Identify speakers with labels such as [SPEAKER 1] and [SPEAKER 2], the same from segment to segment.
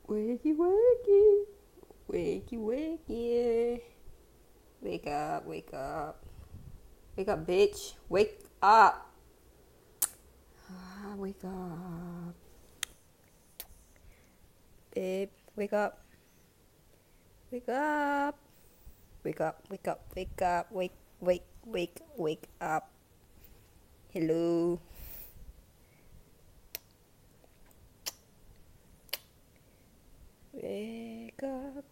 [SPEAKER 1] Wakey, wakey, wakey, wakey. Wake up, wake up. Wake up, bitch. Wake up. Wake up. Babe, wake up. Wake up. Wake up, wake up, wake up. Wake up. Hello. Wake up.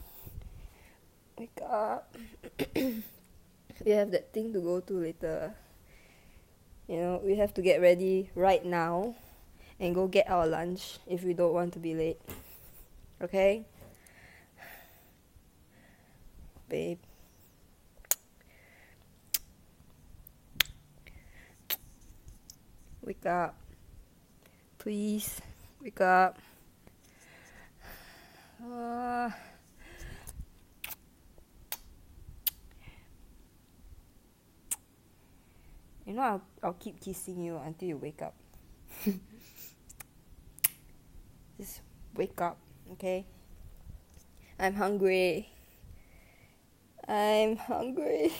[SPEAKER 1] Wake up. We have that thing to go to later. You know, we have to get ready right now and go get our lunch if we don't want to be late. Okay? Babe. Wake up. Please. Wake up. You know, I'll keep kissing you until you wake up. Just wake up, okay? I'm hungry. I'm hungry.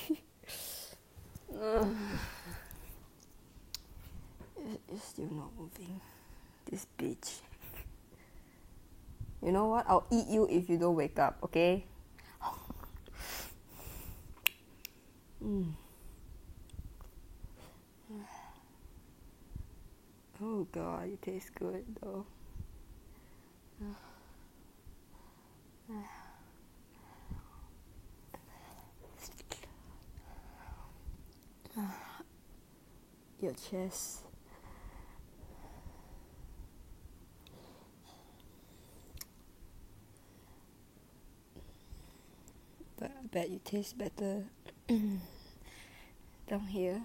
[SPEAKER 1] It's still not moving. This bitch. You know what? I'll eat you if you don't wake up, okay? Oh god, it tastes good though. Your chest. But I bet you taste better down here.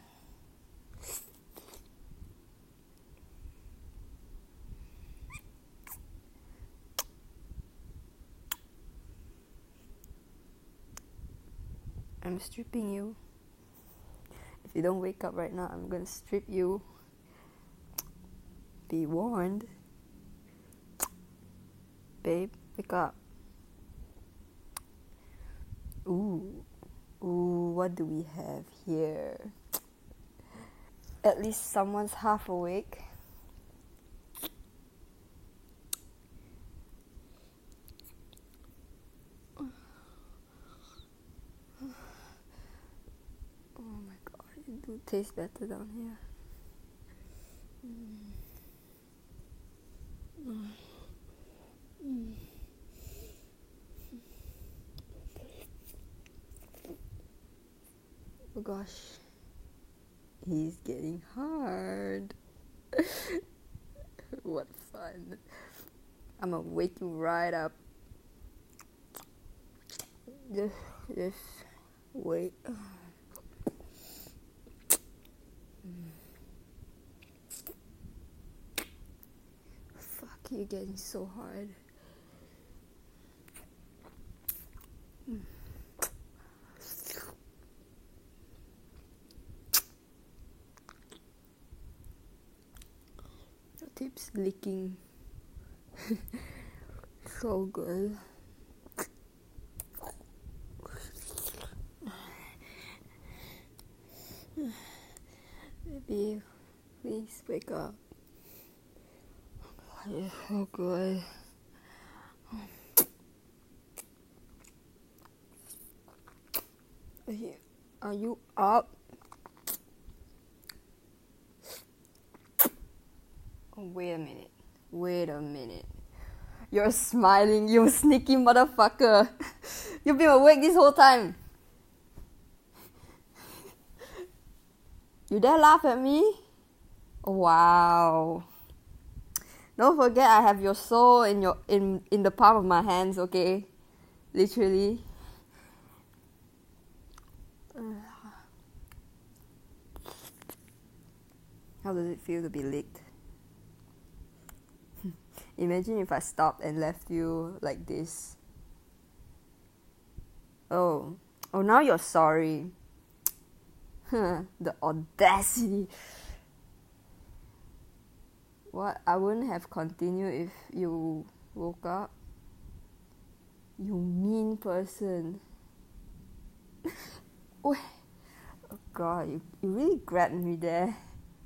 [SPEAKER 1] I'm stripping you. If you don't wake up right now, I'm gonna strip you. Be warned. Babe, wake up. Ooh, what do we have here? At least someone's half awake. Oh my god, it do taste better down here. Oh gosh, he's getting hard. What fun. I'm gonna wake you right up. Just wait. Fuck, you're getting so hard. Your tip's licking. So good. Baby, please wake up. You're so good. Are you up? Oh, wait a minute. You're smiling, you sneaky motherfucker. You've been awake this whole time. You dare laugh at me? Wow. Don't forget I have your soul in the palm of my hands, okay? Literally. How does it feel to be licked? Imagine if I stopped and left you like this. Oh, now you're sorry. The audacity. What? I wouldn't have continued if you woke up. You mean person. Oh god, you really grabbed me there.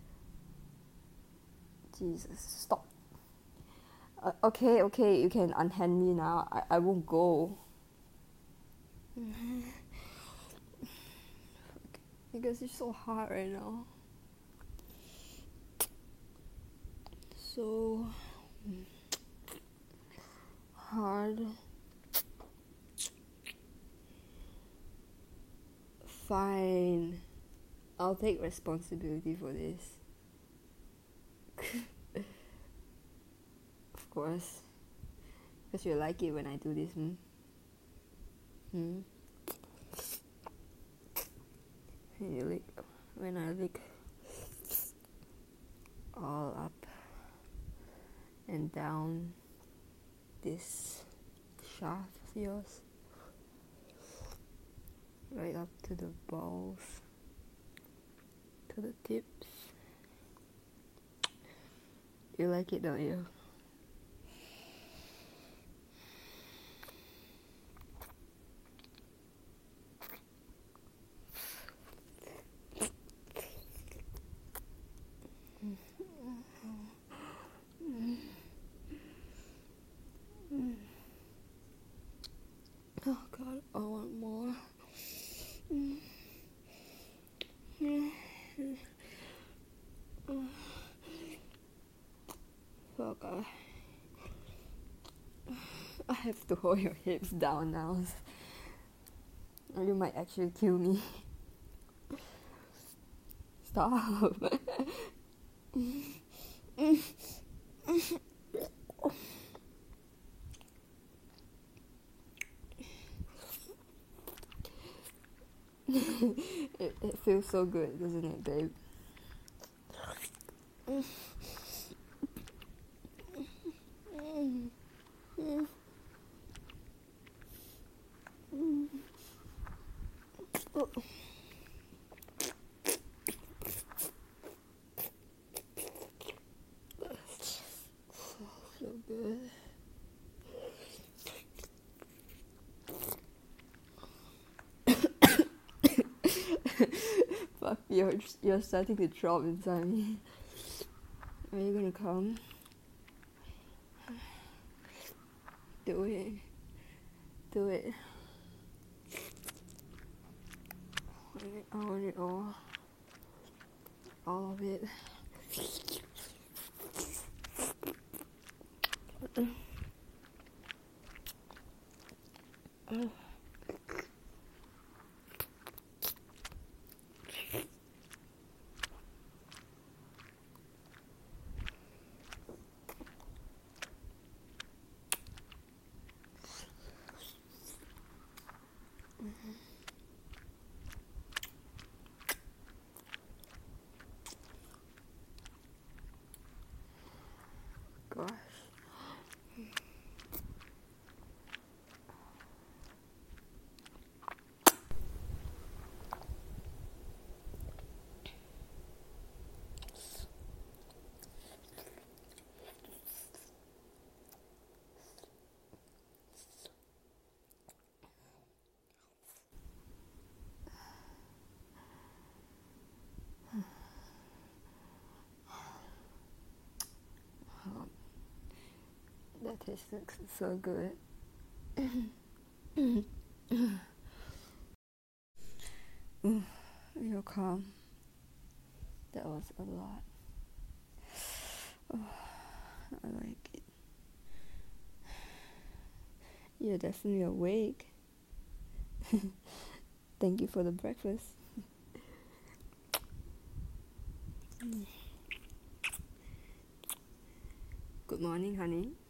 [SPEAKER 1] Jesus, stop. Okay, you can unhand me now. I won't go. Because it's so hard right now. So hard. Fine. I'll take responsibility for this. Of course. Because you like it when I do this, When I lick all up and down this shaft of yours, right up to the balls, to the tips. You like it, don't you? Oh god, I want more. Fuck, I have to hold your hips down now. Or you might actually kill me. Stop. It feels so good, doesn't it, babe? So good. Fuck, you're starting to drop inside me. Are you gonna come? Do it. Do it. I want it all. All of it. Gosh. That tasted so good. You're calm. That was a lot. Oh, I like it. You're definitely awake. Thank you for the breakfast. Good morning, honey.